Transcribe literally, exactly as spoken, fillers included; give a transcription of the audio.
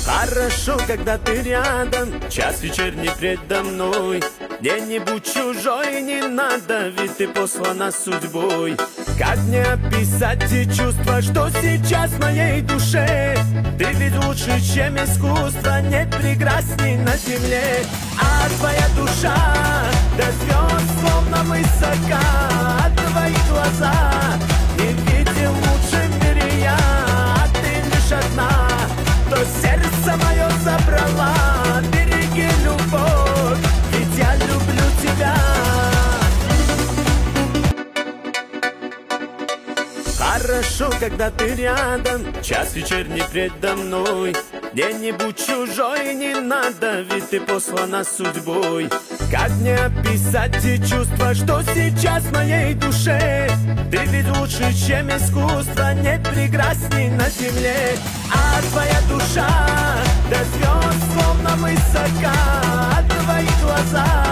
Хорошо, когда ты рядом, час вечерний предо мной. Где-нибудь чужой не надо, ведь ты послана судьбой. Как мне описать те чувства, что сейчас в моей душе? Ты ведь лучше, чем искусство, нет прекрасней на земле. А твоя душа до звезд словно высока, а твои глаза не видел лучше в мире я. А ты лишь одна, то сердце мое забрала. Береги любовь, ведь я люблю тебя. Хорошо, когда ты рядом, час вечерний предо мной. Где-нибудь чужой не надо, ведь ты послана судьбой. Как мне описать те чувства, что сейчас в моей душе? Ты ведь лучше, чем искусство, нет прекрасней на земле. А твоя душа до звезд словно высока, а твои глаза